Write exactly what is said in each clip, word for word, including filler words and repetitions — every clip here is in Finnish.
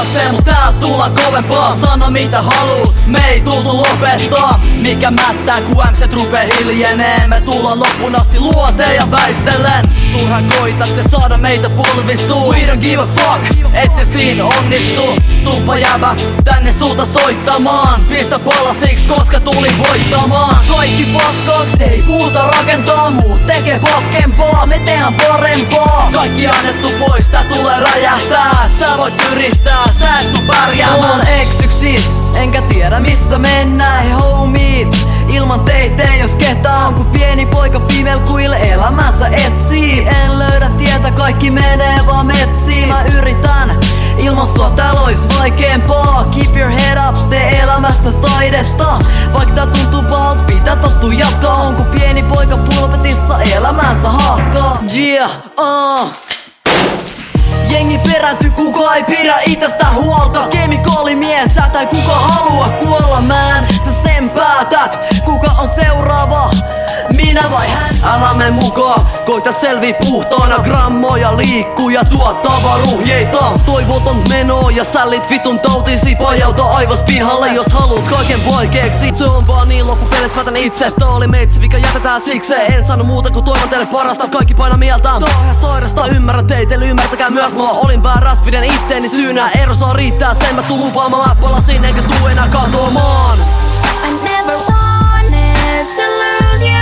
pääsee, mut täältä tulla kovempaa. Sano mitä haluut, me ei tultu lopettaa. Mikä mättää ku M C rupee hiljenee. Me tullaan loppuun asti luoteen ja väistellen. Turhaan koitatte saada meitä polvistuu. We don't give a fuck, ette siinä onnistu. Tuppa jävä tänne sulta soittamaan. Pistä palasiksi koska tuli voittamaan. Kaikki paskaks, ei puuta rakentaa. Muut tekee paskempaa, me tehdään parempaa. Kaikki annettu pois, tää tulee räjähtää. Sä voit yrittää, sä et tuu pärjäämään. Oon eksyksis, enkä tiedä missä mennään. Hei homies, ilman teitä ei jos ketään. On ku pieni poika pimelkuille elämänsä etsii. En löydä tietä, kaikki menee vaan metsiin. Mä yritän, ilman sua täällä ois vaikeempaa. Keep your head up, tee elämästäs taidetta. Vaikka tää tuntuu pahalta, pitää tottu jatkaa. On ku pieni poika pulpetissa elämänsä haaskaa. Yeah, uh. Jengi perääntyy, kuka ei pidä itestä huolta. Kemikaalimiehet, sä tai kuka halua kuolla, man. Sä sen päätät, kuka on seuraava, minä vai hän. Älä mene mukaan, koita selvii puhtaana. Grammoja liikkuu ja tuottaa varuhjeita. Toivoton meno ja sällit vitun tautisi. Pajauta aivos pihalle, jos haluut kaiken vaikeeksi. Se on vaan niin, loppupeleissä päätän itse. Tää oli meitsi, vika jätetään sikseen. En sano muuta kun toivon teille parasta, kaikki paina mieltään. Tää on ihan sairasta, ymmärrän teitä, eli ymmärtäkää myös mua. Olin vääräs, pidän itteeni syynä. Ero saa riittää, sen mä tuun lupaamaan. Mä palasin enkä tuu enää katoamaan. I never wanted to lose you.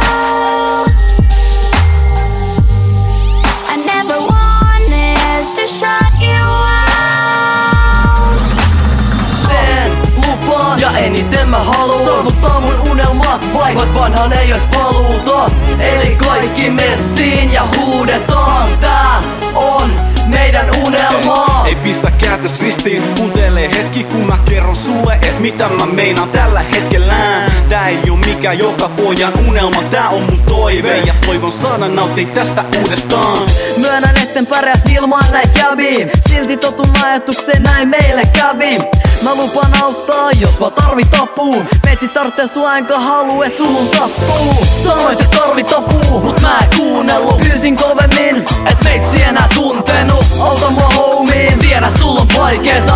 I never wanted to shut you out. Teen lupaan ja eniten mä haluun saavuttaa mun unelmat, vaikka vanhan ei ois paluuta. Eli kaikki messiin ja huudetaan. Tää on meidän unelma. Ei pistä kääntäs ristiin, kuuntele hetki kun mä kerron sulle, et mitä mä meinaan tällä hetkellään. Tää ei oo mikään joka pojan unelma, tää on mun toive. Ja toivon saada nauttia tästä uudestaan. Myönnän etten pärjäs ilman näin kävi. Silti totun ajatukseen näin meille kävi. Mä lupaan auttaa, jos vaan tarvit apuu. Meitsi tarttee sua enkä haluu, et suhun sappuu. Sanoit et tarvit apuu, mut mä en kuunnellu. Pyysin kovemmin, et meitsi enää tuntenut. Auta mua homie, tiedä sulla on vaikeeta.